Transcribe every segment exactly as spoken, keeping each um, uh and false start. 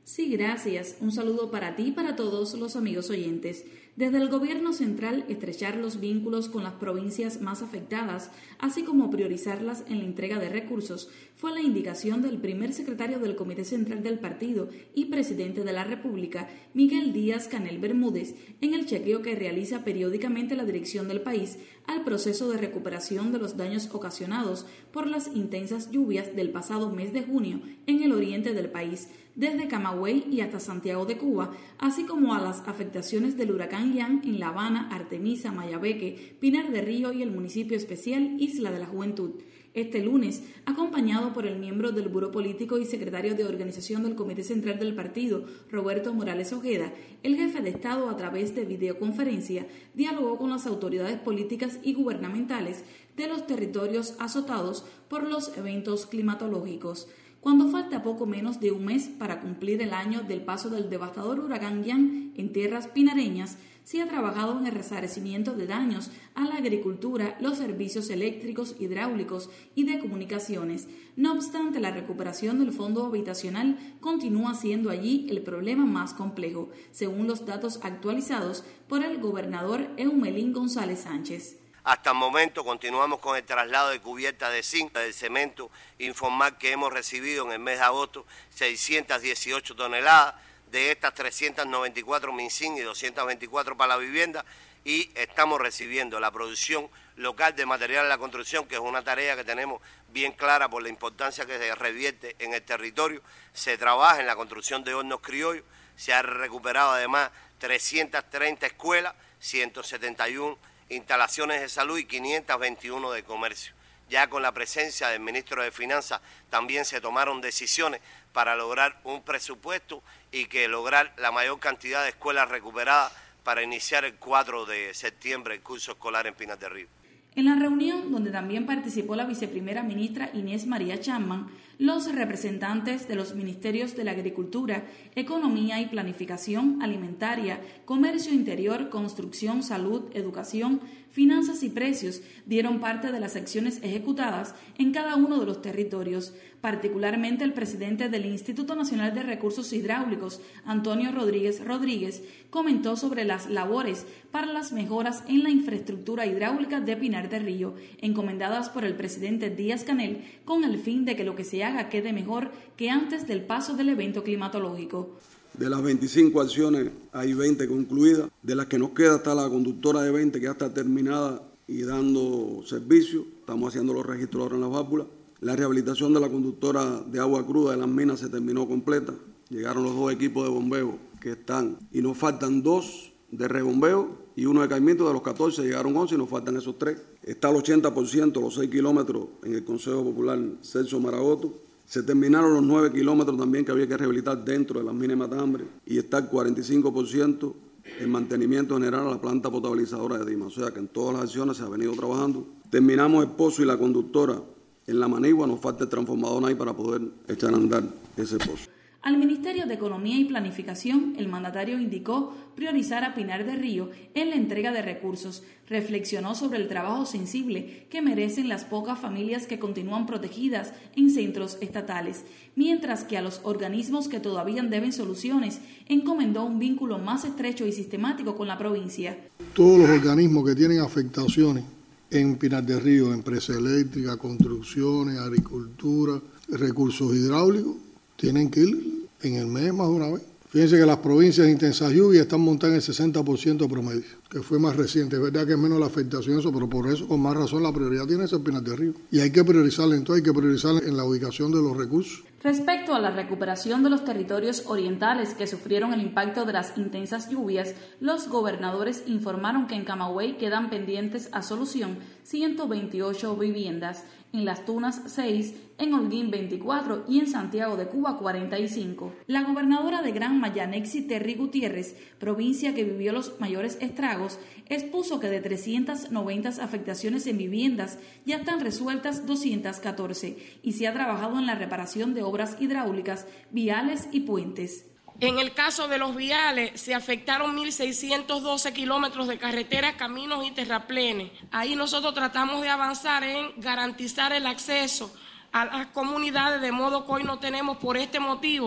Sí, gracias. Un saludo para ti y para todos los amigos oyentes. Desde el Gobierno Central, estrechar los vínculos con las provincias más afectadas, así como priorizarlas en la entrega de recursos, fue la indicación del primer secretario del Comité Central del Partido y presidente de la República, Miguel Díaz-Canel Bermúdez, en el chequeo que realiza periódicamente la dirección del país al proceso de recuperación de los daños ocasionados por las intensas lluvias del pasado mes de junio en el oriente del país, desde Camagüey y hasta Santiago de Cuba, así como a las afectaciones del huracán Ian en La Habana, Artemisa, Mayabeque, Pinar de Río y el municipio especial Isla de la Juventud. Este lunes, acompañado por el miembro del Buró Político y secretario de Organización del Comité Central del Partido, Roberto Morales Ojeda, el jefe de Estado, a través de videoconferencia, dialogó con las autoridades políticas y gubernamentales de los territorios azotados por los eventos climatológicos. Cuando falta poco menos de un mes para cumplir el año del paso del devastador huracán Ian en tierras pinareñas, se ha trabajado en el resarcimiento de daños a la agricultura, los servicios eléctricos, hidráulicos y de comunicaciones. No obstante, la recuperación del fondo habitacional continúa siendo allí el problema más complejo, según los datos actualizados por el gobernador Eumelín González Sánchez. Hasta el momento continuamos con el traslado de cubierta de zinc, del cemento, informar que hemos recibido en el mes de agosto seiscientas dieciocho toneladas, de estas trescientas noventa y cuatro MinSync y doscientas veinticuatro para la vivienda, y estamos recibiendo la producción local de material de la construcción, que es una tarea que tenemos bien clara por la importancia que se revierte en el territorio. Se trabaja en la construcción de hornos criollos, se ha recuperado además trescientas treinta escuelas, ciento setenta y uno instalaciones de salud y quinientas veintiuno de comercio. Ya con la presencia del ministro de Finanzas también se tomaron decisiones para lograr un presupuesto y que lograr la mayor cantidad de escuelas recuperadas para iniciar el cuatro de septiembre el curso escolar en Pinar del Río. En la reunión, donde también participó la viceprimera ministra Inés María Chapman, los representantes de los ministerios de la Agricultura, Economía y Planificación Alimentaria, Comercio Interior, Construcción, Salud, Educación, Finanzas y Precios dieron parte de las acciones ejecutadas en cada uno de los territorios. Particularmente el presidente del Instituto Nacional de Recursos Hidráulicos, Antonio Rodríguez Rodríguez, comentó sobre las labores para las mejoras en la infraestructura hidráulica de Pinar del Río, encomendadas por el presidente Díaz-Canel, con el fin de que lo que se haga quede mejor que antes del paso del evento climatológico. De las veinticinco acciones hay veinte concluidas, de las que nos queda está la conductora de veinte que ya está terminada y dando servicio. Estamos haciendo los registros ahora en las válvulas. La rehabilitación de la conductora de agua cruda de las minas se terminó completa. Llegaron los dos equipos de bombeo que están y nos faltan dos de rebombeo y uno de caimiento. De los catorce llegaron once y nos faltan esos tres. Está al ochenta por ciento los seis kilómetros en el Consejo Popular Celso Maragoto. Se terminaron los nueve kilómetros también que había que rehabilitar dentro de las minas de Matambre y está el cuarenta y cinco por ciento en mantenimiento general a la planta potabilizadora de Dima. O sea que en todas las acciones se ha venido trabajando. Terminamos el pozo y la conductora en la Manigua, nos falta el transformador ahí para poder echar a andar ese pozo. Al Ministerio de Economía y Planificación, el mandatario indicó priorizar a Pinar del Río en la entrega de recursos. Reflexionó sobre el trabajo sensible que merecen las pocas familias que continúan protegidas en centros estatales, mientras que a los organismos que todavía deben soluciones encomendó un vínculo más estrecho y sistemático con la provincia. Todos los organismos que tienen afectaciones en Pinar del Río, empresa eléctrica, construcciones, agricultura, recursos hidráulicos, tienen que ir en el mes más de una vez. Fíjense que las provincias de intensas lluvias están montadas en el sesenta por ciento promedio, que fue más reciente. Es verdad que es menos la afectación, eso, pero por eso, con más razón, la prioridad tiene que ser Pinar del Río. Y hay que priorizarla, entonces hay que priorizarla en la ubicación de los recursos. Respecto a la recuperación de los territorios orientales que sufrieron el impacto de las intensas lluvias, los gobernadores informaron que en Camagüey quedan pendientes a solución ciento veintiocho viviendas, en Las Tunas seis, en Holguín veinticuatro y en Santiago de Cuba cuarenta y cinco. La gobernadora de Granma, Yanexi Terry Gutiérrez, provincia que vivió los mayores estragos, expuso que de trescientas noventa afectaciones en viviendas ya están resueltas doscientas catorce y se ha trabajado en la reparación de obras hidráulicas, viales y puentes. En el caso de los viales, se afectaron mil seiscientos doce kilómetros de carreteras, caminos y terraplenes. Ahí nosotros tratamos de avanzar en garantizar el acceso a las comunidades, de modo que hoy no tenemos por este motivo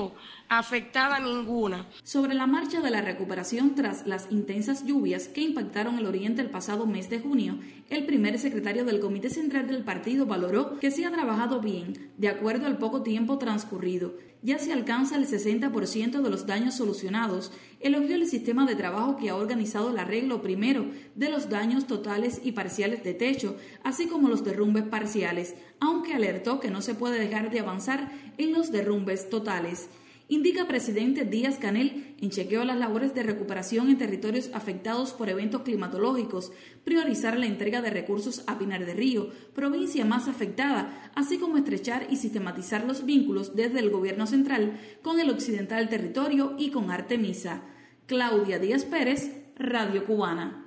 afectada ninguna. Sobre la marcha de la recuperación tras las intensas lluvias que impactaron el oriente el pasado mes de junio, el primer secretario del Comité Central del partido valoró que se ha trabajado bien, de acuerdo al poco tiempo transcurrido. Ya se alcanza el sesenta por ciento de los daños solucionados. Elogió el sistema de trabajo que ha organizado el arreglo primero de los daños totales y parciales de techo, así como los derrumbes parciales, aunque alertó que no se puede dejar de avanzar en los derrumbes totales. Indica presidente Díaz-Canel en chequeo a las labores de recuperación en territorios afectados por eventos climatológicos, priorizar la entrega de recursos a Pinar de Río, provincia más afectada, así como estrechar y sistematizar los vínculos desde el gobierno central con el occidental territorio y con Artemisa. Claudia Díaz Pérez, Radio Cubana.